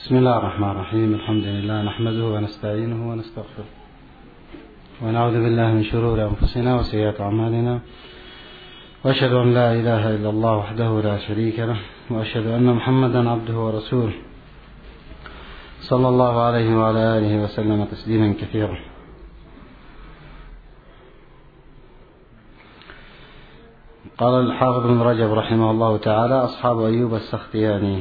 بسم الله الرحمن الرحيم. الحمد لله نحمده ونستعينه ونستغفره ونعوذ بالله من شرور أنفسنا وسيئات أعمالنا، وأشهد أن لا إله إلا الله وحده لا شريك له، وأشهد أن محمدا عبده ورسوله صلى الله عليه وعلى آله وسلم تسليما كثيرا. قال الحافظ بن رجب رحمه الله تعالى: أصحاب أيوب السختياني.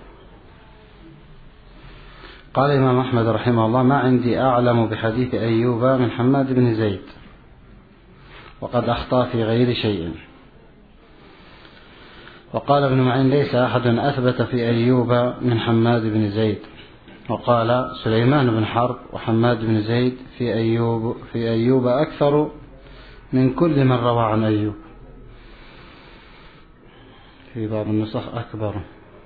قال الإمام أحمد رحمه الله: ما عندي أعلم بحديث أيوب من حماد بن زيد، وقد أخطأ في غير شيء. وقال ابن معين: ليس أحد أثبت في أيوب من حماد بن زيد. وقال سليمان بن حرب وحماد بن زيد في أيوب أكثر من كل من روى عن أيوب، في بعض النسخ أكبر.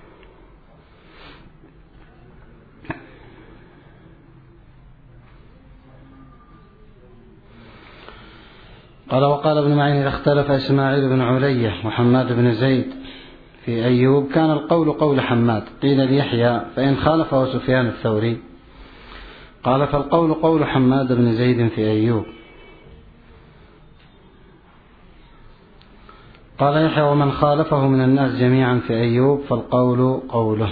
قال: وقال ابن معين: إذا اختلف إسماعيل بن علية وحماد بن زيد في أيوب كان القول قول حماد. قيل ليحيى: فإن خالفه سفيان الثوري؟ قال: فالقول قول حماد بن زيد في أيوب. قال يحيى: ومن خالفه من الناس جميعا في أيوب فالقول قوله.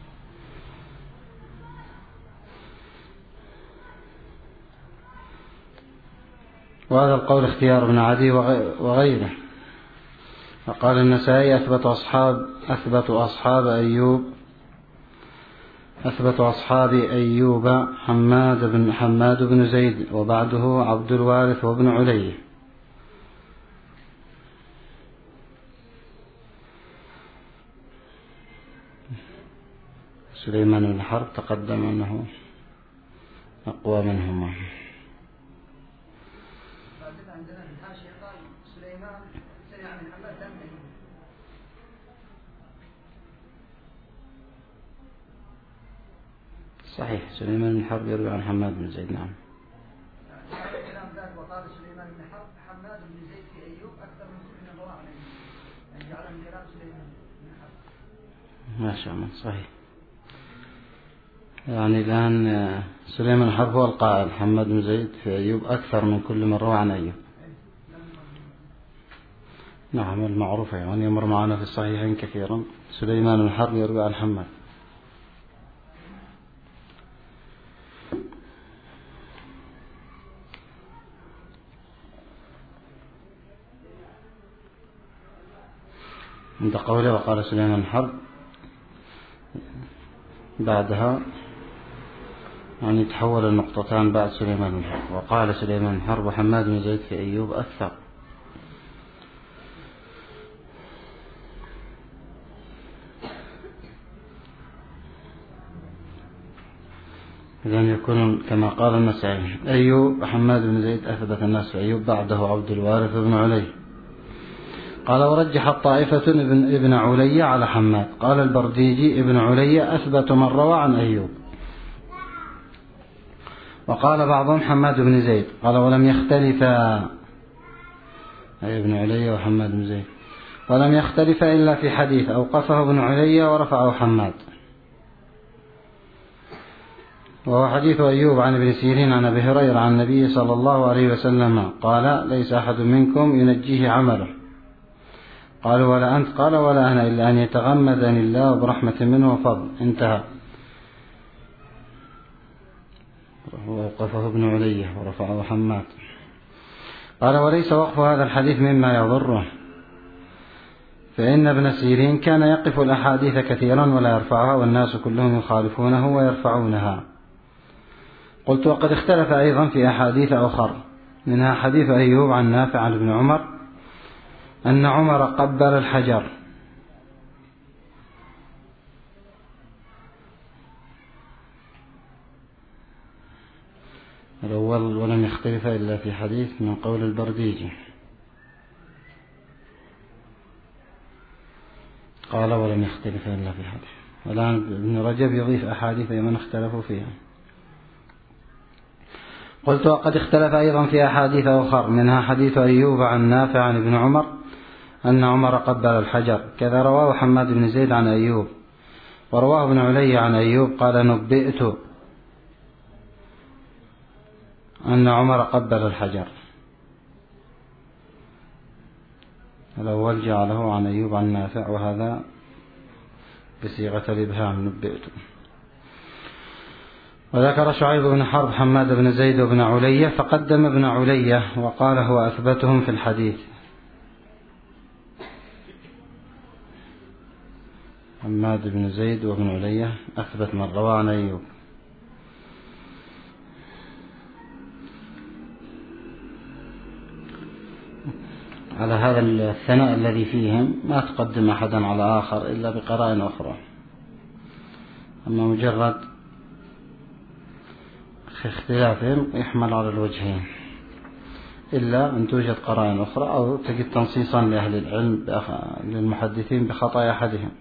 وهذا القول اختيار ابن عدي وغيره. وقال النسائي: أثبت أصحاب أيوب حماد بن زيد، وبعده عبد الوارث وابن علي. سليمان بن حرب تقدم أنه أقوى منهما. صحيح، سليمان بن حرب يروي عن حماد بن زيد. نعم. وقال سليمان بن حرب حماد بن زيد في أيوب أكثر من كل رواه عن أيوب، يعني جعل من كلام سليمان بن حرب. ما شاء الله، صحيح. يعني الآن سليمان بن حرب هو القائل: حماد بن زيد في أيوب أكثر من كل من روى عن أيوب. نعم، المعروف يعني يمر معنا في الصحيحين كثيرا. سليمان بن حرب يروي عن حماد. عند قوله: وقال سليمان بن حرب، بعدها يعني تحول النقطتان بعد سليمان بن حرب. وقال سليمان بن حرب وحماد بن زيد في أيوب أكثر. إذن يكون كما قال النسائي: أيوب حماد بن زيد أثبت الناس في أيوب، بعده عبد الوارث بن علي. قال: ورجح الطائفة ابن علي على حماد. قال البرديجي: ابن علي أثبت من روى عن أيوب. وقال بعضهم حماد بن زيد. قال: ولم يختلفا، أي ابن علي وحماد بن زيد، ولم يختلفا إلا في حديث أوقفه ابن علي ورفعه حماد، وهو حديث أيوب عن ابن سيرين عن أبي هريرة عن النبي صلى الله عليه وسلم قال: ليس أحد منكم ينجيه عمله. قالوا: ولا أنت؟ قال: ولا أنا، إلا أن يتغمدني الله برحمة منه وفضل. انتهى. ووقفه ابن علي ورفعه حماد. قال: وليس وقف هذا الحديث مما يضره، فإن ابن سيرين كان يقف الأحاديث كثيرا ولا يرفعها، والناس كلهم يخالفونه ويرفعونها. قلت: وقد اختلف أيضا في أحاديث أخر، منها حديث أيوب عن نافع عن ابن عمر أن عمر قبل الحجر. الأول: ولم يختلف إلا في حديث، من قول البرديجي. قال: ولم يختلف إلا في حديث. والآن ابن رجب يضيف أحاديث من اختلفوا فيها. قلت: وقد اختلف أيضا في أحاديث أخر، منها حديث أيوب عن نافع عن ابن عمر أن عمر قبل الحجر، كذا رواه حماد بن زيد عن أيوب. ورواه ابن علي عن أيوب قال نبئت أن عمر قبل الحجر. الأول جعله عن أيوب عن نافع، وهذا بصيغة الإبهام نبئت. وذكر شعيب بن حرب حماد بن زيد وابن علية، فقدم ابن علية وقال هو أثبتهم في الحديث. حماد بن زيد وابن علية أثبت من رواه عن أيوب. على هذا الثناء الذي فيهم ما تقدم أحدا على آخر إلا بقرائن أخرى، أما مجرد اختلافهم يحمل على الوجهين، إلا أن توجد قرائن أخرى أو تجد تنصيصا لأهل العلم للمحدثين بخطأ أحدهم.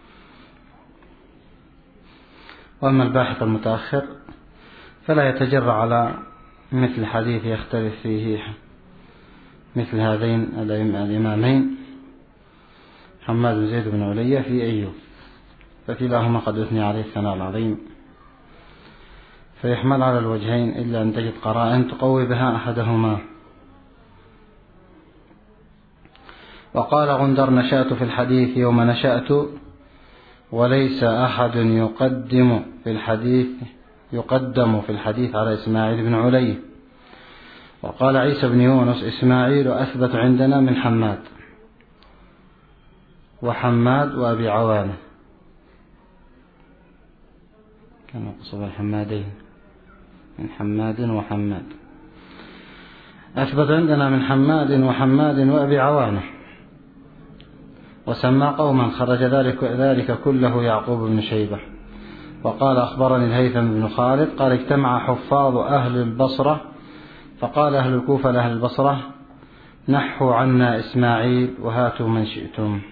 وأما الباحث المتأخر فلا يتجرأ على مثل حديث يختلف فيه مثل هذين الإمامين حماد بن زيد بن علية في أيوب، فكلاهما قد أثني عليه الثناء العظيم، فيحمل على الوجهين إلا أن تجد قرائن تقوي بها أحدهما. وقال غندر نشأت في الحديث يوم نشأت، وليس أحد يقدم في الحديث على إسماعيل بن علي. وقال عيسى بن يونس إسماعيل أثبت عندنا من حماد وحماد وأبي عوانة، كان قصب الحمادين من حماد وحماد، أثبت عندنا من حماد وحماد وأبي عوانة. وسمى قوما خرج ذلك كله يعقوب بن شيبة. وقال أخبرني الهيثم بن خالد قال اجتمع حفاظ أهل البصرة فقال أهل الكوفة لأهل البصرة نحوا عنا إسماعيل وهاتوا من شئتم.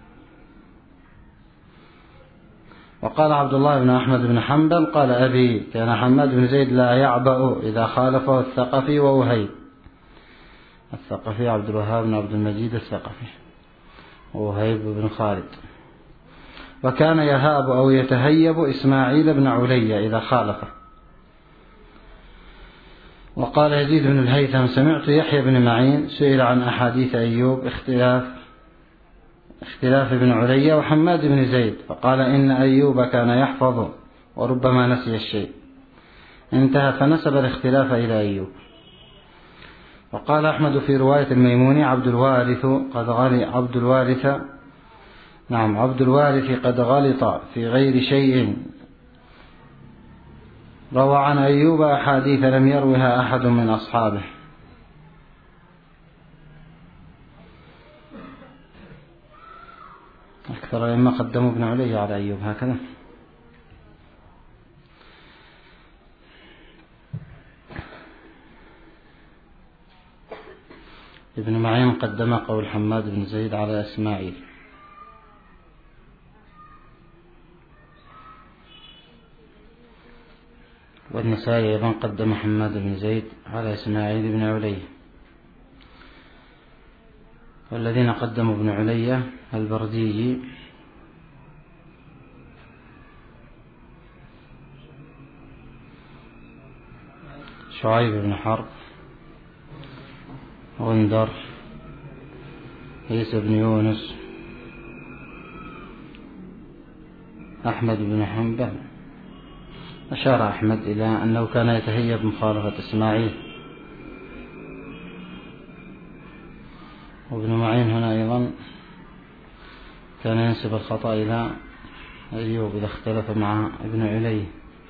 وقال عبد الله بن أحمد بن حنبل قال أبي كان حماد بن زيد لا يعبأ إذا خالفه الثقفي ووهيب. الثقفي عبد الوهاب بن عبد المجيد الثقفي، ووهيب بن خالد. وكان يهاب أو يتهيب إسماعيل بن علي إذا خالفه. وقال يزيد بن الهيثم سمعت يحيى بن معين سئل عن أحاديث أيوب اختلاف ابن علي وحماد بن زيد، فقال إن أيوب كان يحفظ وربما نسي الشيء، انتهى فنسب الاختلاف إلى أيوب. وقال أحمد في رواية الميموني عبد الوارث قد غلط في غير شيء، روى عن أيوب أحاديث لم يروها أحد من أصحابه. أكثر لما قدموا ابن علي على أيوب هكذا. ابن معين قدم قول حماد بن زيد على إسماعيل. والنسائي أيضا قدم حماد بن زيد على إسماعيل بن علي. والذين قدموا ابن علي البرديجي شعيب بن حرب، غندر، عيسى بن يونس، أحمد بن حنبل. أشار أحمد إلى أنه كان يتهيب مخالفة إسماعيل. وابن معين هنا أيضا كان ينسب الخطأ إلى أيوب إذا اختلف مع ابن علي.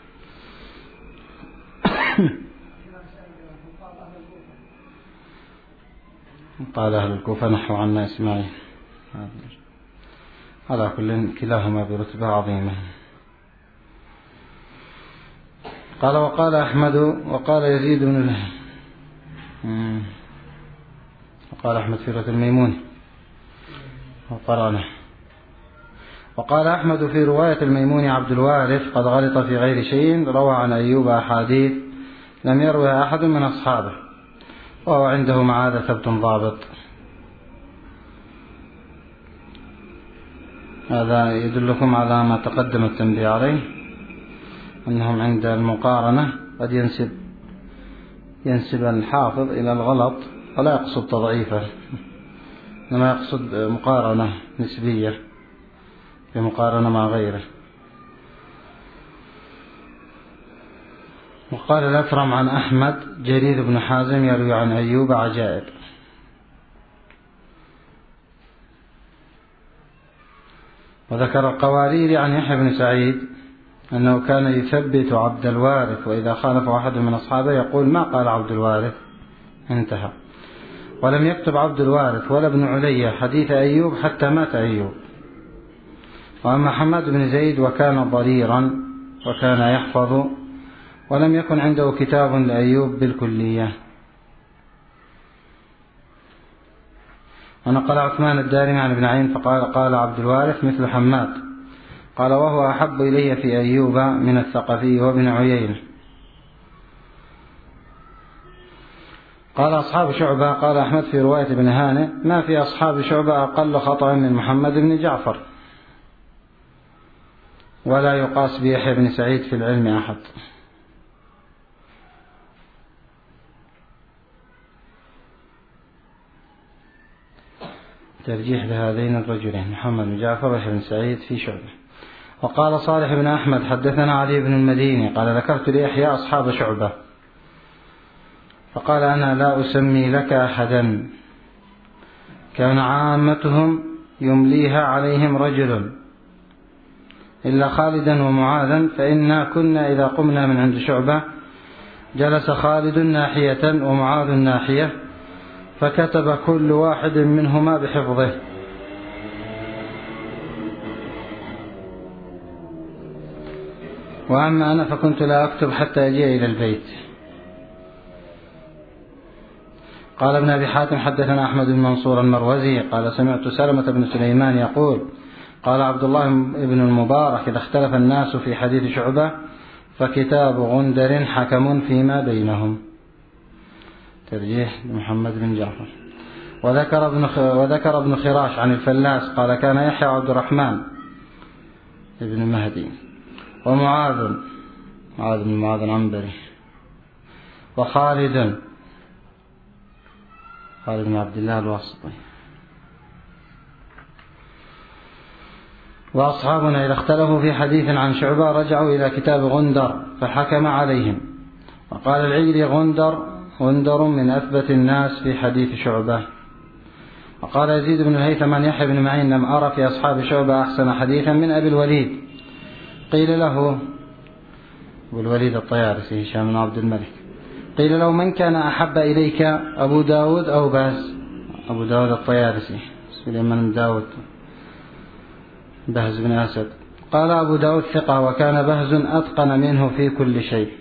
قال أهل الكوفة نحو عنا إسماعيل. على كل كلاهما برتبة عظيمة. قال وقال أحمد وقال يزيد بن وقال أحمد في رواية الميمون وقرانه. وقال أحمد في رواية الميمون عبد الوارث قد غلط في غير شيء، روى عن أيوب أحاديث لم يروها أحد من أصحابه، وهو عنده مع هذا ثبت ضابط. هذا يدلكم على ما تقدم التنبيه عليه، أنهم عند المقارنة قد ينسب الحافظ إلى الغلط ولا يقصد تضعيفه، إنما يقصد مقارنة نسبية بمقارنة مع غيره. وقال الأكرم عن أحمد: جرير بن حازم يروي عن أيوب عجائب. وذكر القواريري عن يحيى بن سعيد أنه كان يثبت عبد الوارث، وإذا خالف أحد من أصحابه يقول: ما قال عبد الوارث، انتهى. ولم يكتب عبد الوارث ولا ابن علي حديث أيوب حتى مات أيوب. وأما حماد بن زيد وكان ضريرا وكان يحفظ، ولم يكن عنده كتاب لأيوب بالكلية. ونقل عثمان الدارمي عن ابن عين فقال: قال عبد الوارث مثل حماد، قال: وهو أحب إلي في أيوب من الثقفي وابن عيينة. قال أصحاب شعبة: قال أحمد في رواية ابن هانئ: ما في أصحاب شعبة أقل خطأ من محمد بن جعفر، ولا يقاس بيحيى بن سعيد في العلم أحد. ترجيح لهذين الرجلين محمد بن جعفر ويحيى بن سعيد في شعبة. وقال صالح بن أحمد: حدثنا علي بن المديني قال: ذكرت ليحيى أصحاب شعبة فقال: أنا لا أسمي لك أحدا، كان عامتهم يمليها عليهم رجل إلا خالدا ومعاذا، فإنا كنا إذا قمنا من عند شعبة جلس خالد ناحية ومعاذ ناحية، فكتب كل واحد منهما بحفظه. وأما أنا فكنت لا أكتب حتى يجيء إلى البيت. قال ابن أبي حاتم: حدثنا أحمد بن منصور المروزي قال: سمعت سلمة بن سليمان يقول: قال عبد الله بن المبارك: إذا اختلف الناس في حديث شعبة فكتاب غندر حكم فيما بينهم. ترجيح محمد بن جعفر. وذكر ابن خراش عن الفلاس قال: كان يحيى عبد الرحمن ابن مهدي ومعاذ بن معاذ العنبري وخالد بن عبد الله الواسطي، وأصحابنا إذا اختلفوا في حديث عن شعبة رجعوا إلى كتاب غندر فحكم عليهم. وقال العيري: غندر من أثبت الناس في حديث شعبة. وقال يزيد بن الهيثم عن يحيى بن معين: لم أرى في أصحاب شعبة أحسن حديثا من أبي الوليد. قيل له: أبو الوليد الطيارسي هشام بن عبد الملك. قيل له: من كان أحب إليك، أبو داود أو بهز؟ أبو داود الطيارسي سليمان بن داود بهز بن أسد. قال أبو داود: ثقة، وكان بهز أتقن منه في كل شيء.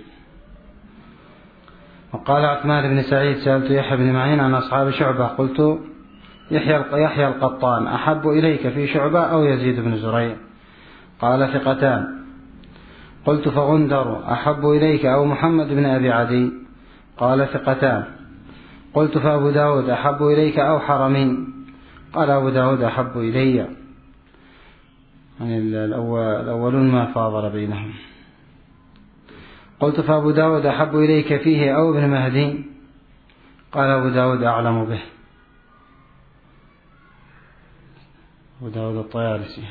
وقال عثمان بن سعيد: سألت يحيى بن معين عن أصحاب شعبة قلت: يحيى القطان أحب إليك في شعبة أو يزيد بن زريع؟ قال: ثقتان. قلت: فغندر أحب إليك أو محمد بن أبي عدي؟ قال: ثقتان. قلت: فأبو داود أحب إليك أو حرمي؟ قال: أبو داود أحب إلي. يعني الأولون ما فاضل بينهم. قلت: فأبو داود أحب إليك فيه أو ابن مهدي؟ قال: أبو داود أعلم به. أبو داود الطيالسي.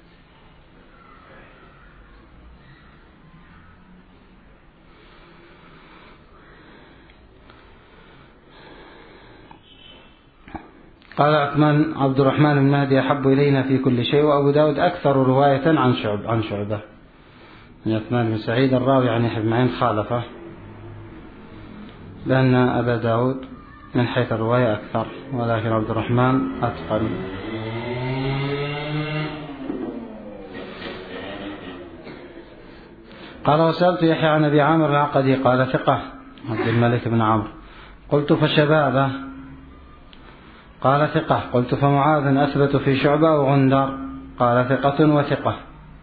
قال عبد الرحمن بن مهدي أحب إلينا في كل شيء، وأبو داود أكثر رواية عن شعبة. عثمان بن سعيد الراوي عن يحيى بن معين خالفه، لأن أبا داود من حيث الرواية أكثر، ولكن عبد الرحمن أتقن. قال: وسألت يحيى عن أبي عامر العقدي قال: ثقة، عبد الملك بن عمرو. قلت: فشبابه؟ قال: ثقة. قلت: فمعاذ أثبت في شعبة أو غندر؟ قال: ثقة وثقة.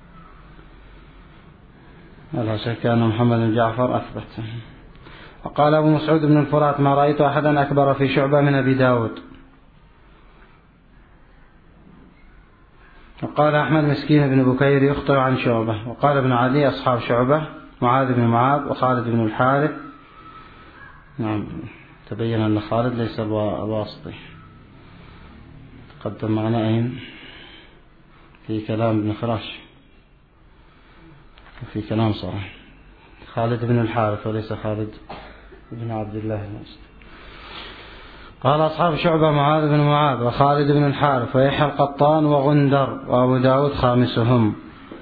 لا شك أن محمد بن جعفر أثبت. وقال أبو مسعود بن الفرات: ما رأيت أحدا أكبر في شعبة من أبي داود. وقال أحمد مسكين بن بكير يخطئ عن شعبة. وقال ابن عدي أصحاب شعبة معاذ بن معاذ وخالد بن الحارث. نعم تبين أن خالد ليس الواسطي، تقدم معنا أين في كلام ابن خراش، في كلام صحيح خالد بن الحارث وليس خالد بن عبد الله المسلم. قال أصحاب شعبة معاذ بن معاذ وخالد بن الحارث ويحيى القطان وغندر وأبو داود خامسهم.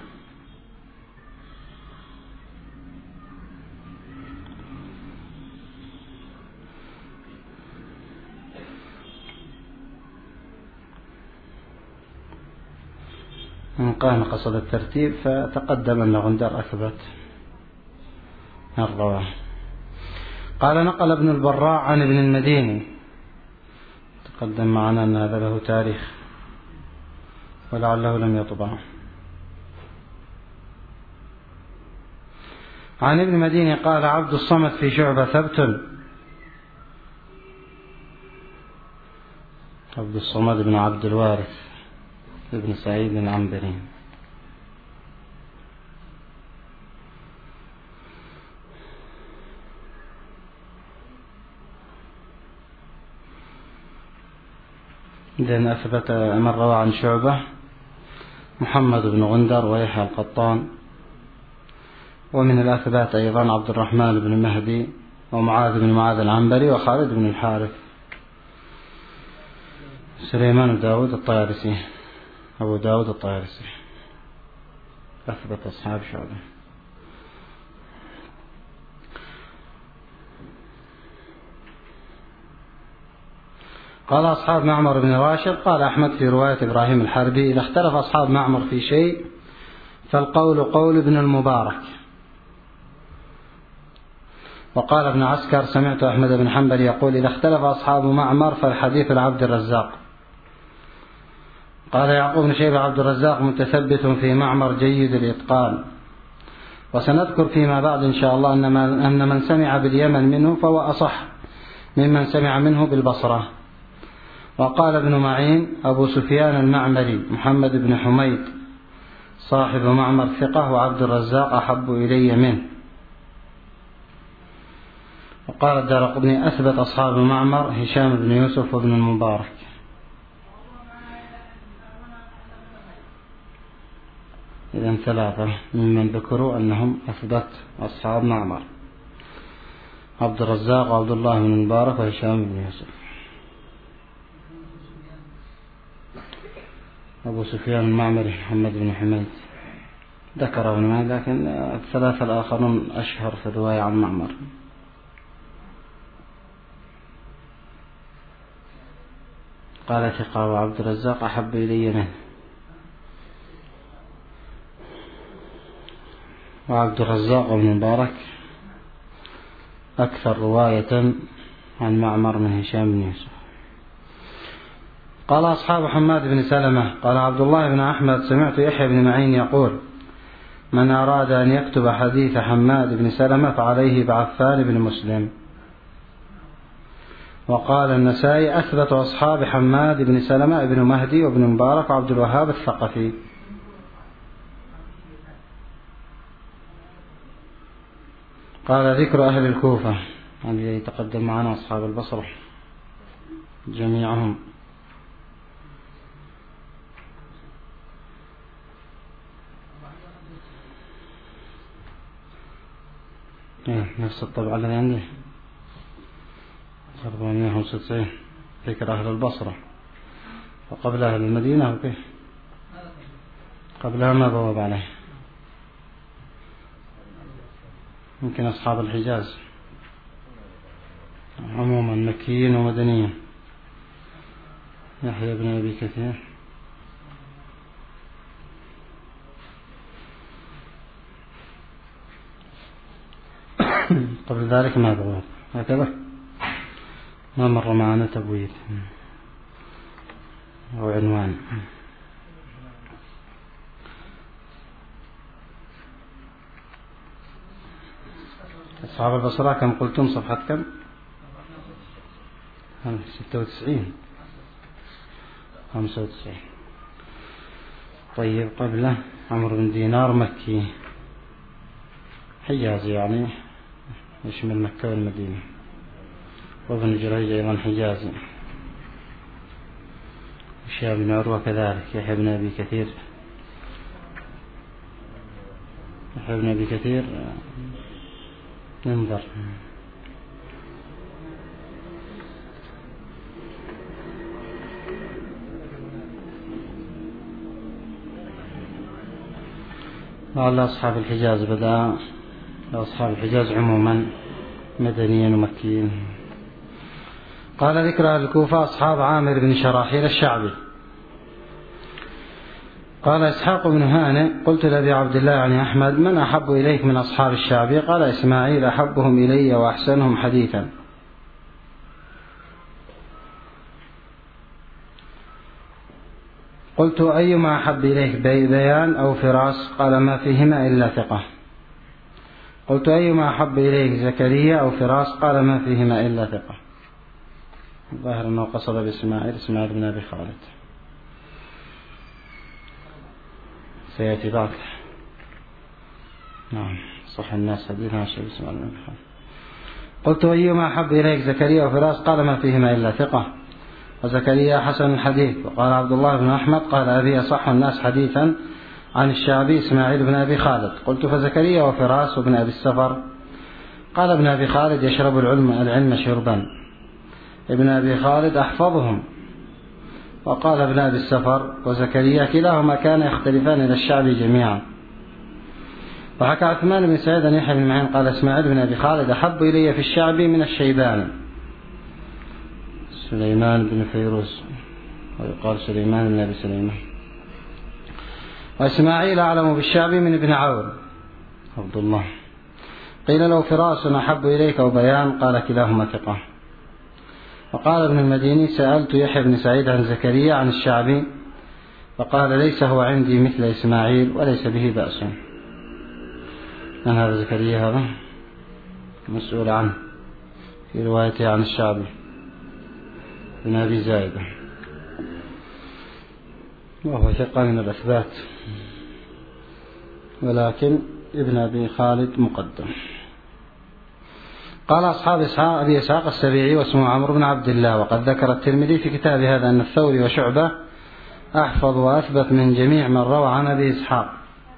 إن كان قصد الترتيب فتقدم أن غندر أثبت الرواه. قال نقل ابن البراء عن ابن المديني، تقدم معنا أن هذا له تاريخ ولعله لم يطبع. عن ابن المديني قال عبد الصمد في شعبة ثبت. عبد الصمد بن عبد الوارث ابن سعيد العنبري. إذن أثبت من روى عن شعبة محمد بن غندر ويحيى القطان، ومن الأثبات أيضا عبد الرحمن بن مهدي ومعاذ بن معاذ العنبري وخالد بن الحارث. سليمان داود الطيارسي أبو داود الطيارسي أثبت أصحاب شعبة. قال أصحاب معمر بن راشد قال أحمد في رواية إبراهيم الحربي إذا اختلف أصحاب معمر في شيء فالقول قول ابن المبارك. وقال ابن عسكر سمعت أحمد بن حنبل يقول إذا اختلف أصحاب معمر فالحديث لعبد الرزاق. قال يعقوب بن شيبة عبد الرزاق متثبت في معمر جيد الإتقان. وسنذكر فيما بعد إن شاء الله أن من سمع باليمن منه فهو أصح ممن سمع منه بالبصرة. وقال ابن معين أبو سفيان المعمري محمد بن حميد صاحب معمر ثقة وعبد الرزاق أحب إلي منه. وقال الدارقطني أثبت أصحاب معمر هشام بن يوسف وابن المبارك. إذن ثلاثة ممن ذكروا أنهم أثبت أصحاب معمر عبد الرزاق وعبد الله بن المبارك وهشام بن يوسف. أبو سفيان المعمري محمد بن حميد ذكره ابن معين، لكن الثلاثة الآخرون أشهر في الرواية عن معمر. قال ثقة وعبد الرزاق أحب إلي منه. وعبد الرزاق بن المبارك أكثر رواية عن معمر من هشام بن يوسف. قال أصحاب حماد بن سلمة قال عبد الله بن أحمد سمعت يحيى بن معين يقول من أراد أن يكتب حديث حماد بن سلمة فعليه بعفان بن مسلم. وقال النسائي أثبت أصحاب حماد بن سلمة ابن مهدي وابن مبارك وعبد الوهاب الثقفي. قال ذكر أهل الكوفة الذي يتقدم معنا أصحاب البصرة جميعهم. نفس الطبعة الذي عندي 495 ذكر أهل البصرة وقبل أهل المدينة وكيف قبلها ما بواب عليه يمكن أصحاب الحجاز عموما مكيين ومدنيين. يحيى بن أبي كثير قبل ذلك ما بواب هكذا ما مر معنا تبويب أو عنوان. أصحاب البصرة كم قلتم صفحة كم 96 95. طيب قبله عمرو بن دينار مكي حجازي يعني يشمل مكة والمدينة، وابن جريج أيضا حجازي، وشهاب بن عروة كذلك، يحيى بن أبي كثير ينظر. على أصحاب الحجاز بدأ أصحاب الحجاز عموما مدنيين ومكيين. قال ذكر أهل الكوفة أصحاب عامر بن شراحيل الشعبي. قال إسحاق بن هانئ قلت لأبي عبد الله يعني أحمد من أحب إليك من أصحاب الشعبي؟ قال إسماعيل أحبهم إلي وأحسنهم حديثا. قلت أيما أحب إليك بيان أو فراس؟ قال ما فيهما إلا ثقة. قلت أيما أحب إليك زكريا أو فراس؟ قال ما فيهما إلا ثقة. الظاهر أنه قصد بإسماعيل بن أبي خالد، سيأتي بعد. نعم صح الناس حديثنا الشيء بإسماعيل بن أبي خالد. قلت أيما أحب إليك زكريا أو فراس؟ قال ما فيهما إلا ثقة، وزكريا حسن الحديث. وقال عبد الله بن أحمد قال أبي أصح الناس حديثا عن الشعبي إسماعيل بن أبي خالد. قلت فزكريا وفراس وابن أبي السفر؟ قال ابن أبي خالد يشرب العلم شربا، ابن أبي خالد أحفظهم. وقال ابن أبي السفر وزكريا كلاهما كان يختلفان إلى الشعبي جميعا. وحكى عثمان بن سعيد عن يحيى بن معين قال إسماعيل بن أبي خالد أحب إلي في الشعبي من الشيباني سليمان بن فيروز، ويقال سليمان بن أبي سليمان. وإسماعيل أعلم بالشعبي من ابن عون عبد الله. قيل له فراس أحب إليك أو بيان؟ قال كلاهما ثقة. وقال ابن المديني سألت يحيى بن سعيد عن زكريا عن الشعبي فقال ليس هو عندي مثل إسماعيل وليس به بأس. من هذا زكريا؟ هذا مسؤول عنه في روايته عن الشعبي بن أبي زايدة، وهو ثقة من الأثبات، ولكن ابن أبي خالد مقدم. قال أصحاب أبي إسحاق السبيعي واسمه عمرو بن عبد الله. وقد ذكر الترمذي في كتاب هذا أن الثوري وشعبة أحفظ وأثبت من جميع من روى عن أبي إسحاق.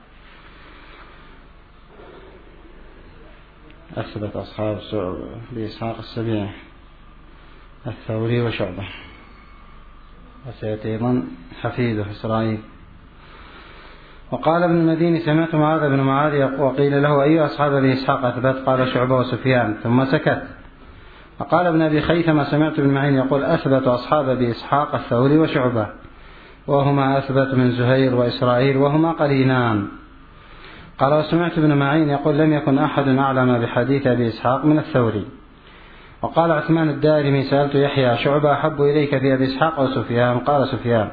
أثبت أصحاب أبي إسحاق السبيعي الثوري وشعبة، وسيأتي أيضا حفيده إسرائيل. وقال ابن المديني سمعت معاذ بن معاذ وقيل له أي أصحاب أبي إسحاق أثبت؟ قال شعبة وسفيان، ثم سكت. وقال ابن أبي خيثمة سمعت ابن معين يقول أثبت أصحاب أبي إسحاق الثوري وشعبة، وهما أثبت من زهير وإسرائيل وهما قرينان. قال وسمعت ابن معين يقول لم يكن أحد أعلم بحديث أبي إسحاق من الثوري. وقال عثمان الدارمي سألت يحيى شعبة أحب إليك في أبي إسحاق أو سفيان؟ قال سفيان.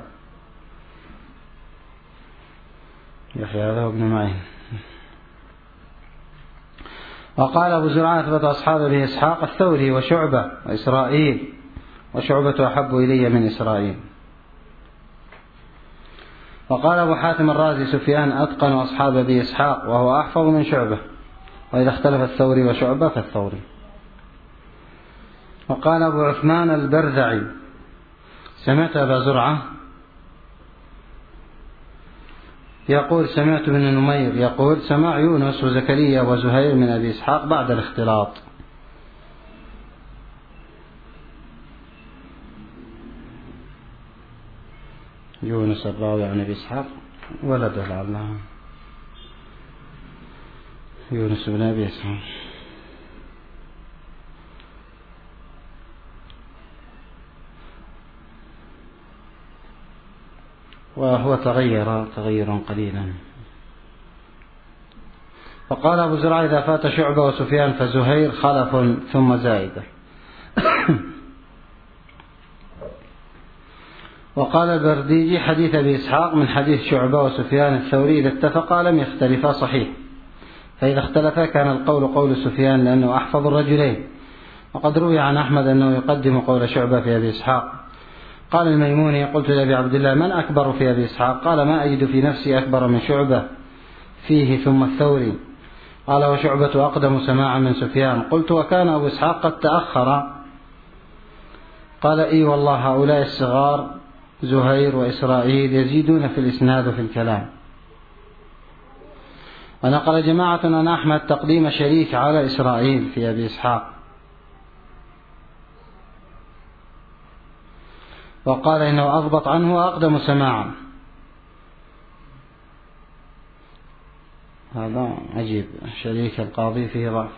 يحيى هذا ابن معين. وقال أبو زرعة أثبت أصحاب أبي إسحاق الثوري وشعبة وإسرائيل، وشعبة أحب إلي من إسرائيل. وقال أبو حاتم الرازي سفيان أتقن أصحاب أبي إسحاق وهو أحفظ من شعبة، وإذا اختلف الثوري وشعبة فالثوري. وقال أبو عثمان البرذعي سمعت أبا زرعة يقول سمعت ابن نمير يقول سمع يونس وزكريا وزهير من أبي إسحاق بعد الاختلاط. يونس الراوي عن أبي إسحاق ولده لعله يونس بن أبي إسحاق. وهو تغيرا قليلا. وقال أبو زرع إذا فات شعبة وسفيان فزهير خلف ثم زائدة. وقال البرديجي حديث أبي إسحاق من حديث شعبة وسفيان الثوري إذا اتفقا لم يختلفا صحيح، فإذا اختلفا كان القول قول سفيان لأنه أحفظ الرجلين. وقد روي عن أحمد أنه يقدم قول شعبة في أبي إسحاق. قال الميموني: قلت لأبي عبد الله: من أكبر في أبي إسحاق؟ قال: ما أجد في نفسي أكبر من شعبة فيه ثم الثوري. قال: وشعبة أقدم سماعا من سفيان. قلت: وكان أبو إسحاق قد تأخر؟ قال: إي والله، هؤلاء الصغار زهير وإسرائيل يزيدون في الإسناد وفي الكلام. ونقل جماعة عن أحمد تقديم شريك على إسرائيل في أبي إسحاق، وقال إنه أضبط عنه وأقدم سماعا. هذا عجيب، شريك القاضي فيه ضعف.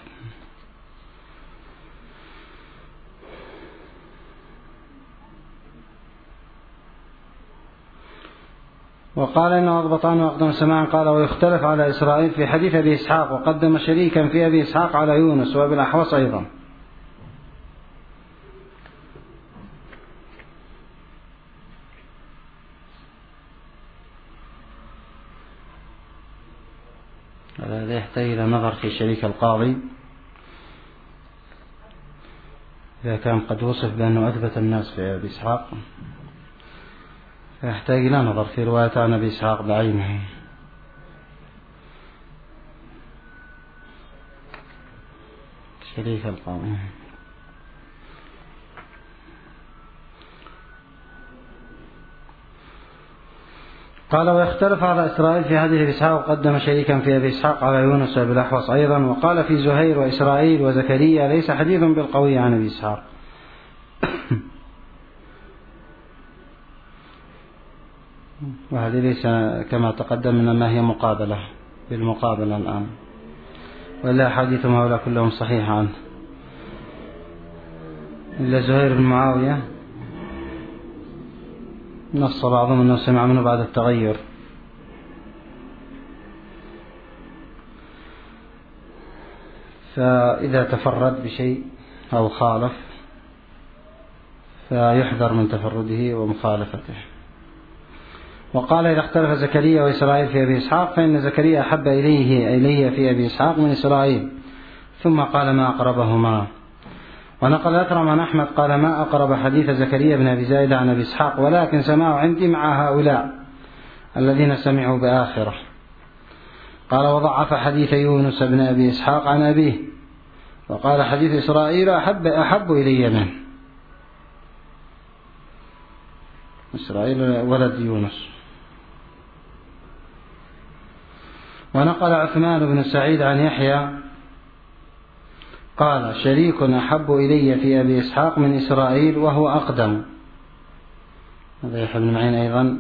وقال إنه أضبط عنه وأقدم سماعا. قال: ويختلف على إسرائيل في حديث أبي إسحاق، وقدم شريكا في أبي إسحاق على يونس وأبي الأحوص أيضا. هذا يحتاج إلى نظر في شريك القاضي إذا كان قد وصف بأنه أثبت الناس في أبي إسحاق، يحتاج إلى نظر في رواية عن أبي إسحاق بعينه. شريك القاضي. قال: ويختلف على إسرائيل في حديث أبي إسحاق، وقدم شريكا في أبي إسحاق على يونس وأبي الأحوص أيضا. وقال في زهير وإسرائيل وزكريا ليس حديث بالقوي عن أبي إسحاق. وهذه ليس كما تقدم إنما هي مقابلة بالمقابلة الآن، ولا حديث هؤلاء كلهم صحيح عنه إلا زهير بن معاوية نص بعضهم أنه سمع منه بعد التغير، فإذا تفرد بشيء أو خالف فيحذر من تفرده ومخالفته. وقال: إذا اختلف زكريا وإسرائيل في أبي إسحاق فإن زكريا أحب إليه في أبي إسحاق من إسرائيل. ثم قال: ما أقربهما. ونقل أكرم عن أحمد قال: ما أقرب حديث زكريا بن أبي زايد عن أبي إسحاق، ولكن سماع عندي مع هؤلاء الذين سمعوا بآخرة. قال: وضعف حديث يونس بن أبي إسحاق عن أبيه، وقال: حديث إسرائيل أحب إلي منه. إسرائيل ولد يونس. ونقل عثمان بن سعيد عن يحيى قال: شريك أحب إلي في أبي إسحاق من إسرائيل وهو أقدم. هذا يحيى بن معين أيضا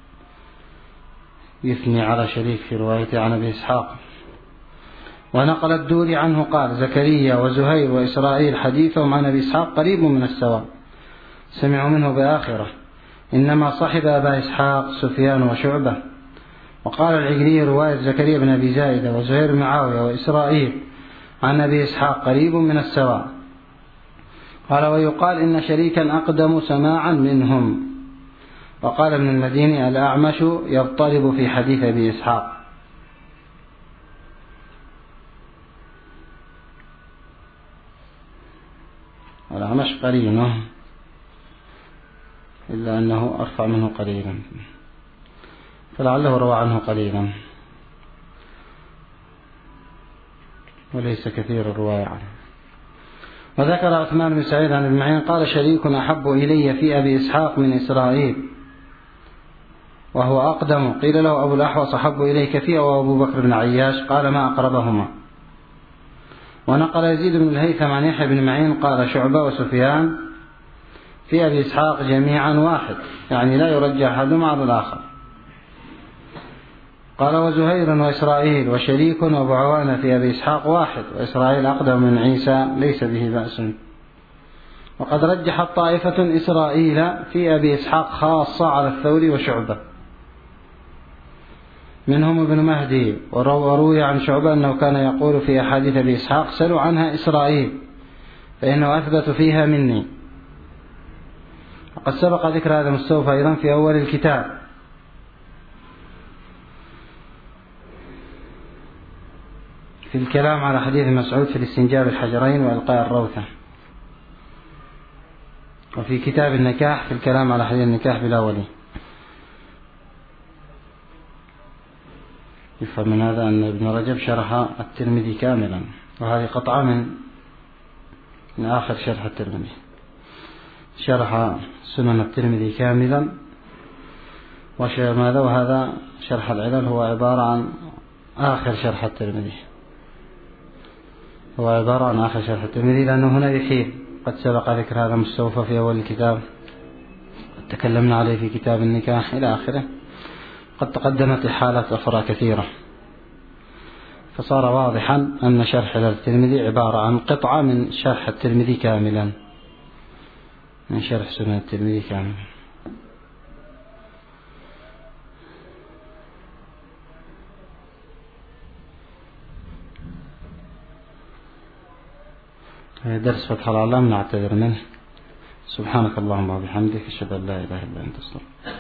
يثني على شريك في روايته عن أبي إسحاق. ونقل الدوري عنه قال: زكريا وزهير وإسرائيل حديثهم عن أبي إسحاق قريب من السواء، سمعوا منه بآخرة، إنما صحب أبا إسحاق سفيان وشعبة. وقال العجلي: رواية زكريا بن أبي زايدة وزهير بن معاوية وإسرائيل عن أبي إسحاق قريب من السواء. قال: ويقال إن شريكا أقدم سماعا منهم. وقال ابن المديني: الأعمش يضطرب في حديث أبي إسحاق. الأعمش قرينه إلا أنه أرفع منه قليلا، فلعله روى عنه قليلا وليس كثير الرواية عنه. وذكر عثمان بن سعيد عن ابن معين قال: شريك أحب إلي في أبي إسحاق من إسرائيل وهو أقدم. قيل له: أبو الأحوص أحب إليك فيه وأبو بكر بن عياش؟ قال: ما أقربهما. ونقل يزيد بن الهيثم عن يحيى بن معين قال: شعبة وسفيان في أبي إسحاق جميعا واحد، يعني لا يرجح أحدهما على الآخر. قال: وزهير وإسرائيل وشريك وأبو عوانة في أبي إسحاق واحد، وإسرائيل أقدم من عيسى ليس به بأس. وقد رجحت طائفة إسرائيل في أبي إسحاق خاصة على الثوري وشعبة، منهم ابن مهدي. وروي عن شعبة أنه كان يقول في أحاديث أبي إسحاق: سلوا عنها إسرائيل فإنه أثبت فيها مني. وقد سبق ذكر هذا المستوفى أيضا في أول الكتاب. في الكلام على حديث مسعود في الاستنجاء بالحجرين وإلقاء الروثة. وفي كتاب النكاح في الكلام على حديث النكاح بلا ولي. يفهم من هذا أن ابن رجب شرح الترمذي كاملا، وهذه قطعة من آخر شرح الترمذي. شرح سنن الترمذي كاملا، وهذا شرح العلل هو عبارة عن آخر شرح الترمذي، لأنه هنا يحيل. قد سبق ذكر هذا مستوفى في أول الكتاب، تكلمنا عليه في كتاب النكاح إلى آخره. قد تقدمت حالات أخرى كثيرة، فصار واضحا أن شرح الترمذي عبارة عن قطعة من شرح الترمذي كاملا، من شرح سنن الترمذي كاملا. درس فتح العلام نعتذر منه. سبحانك اللهم وبحمدك، أشهد أن لا إله إلا أنت، أستغفرك.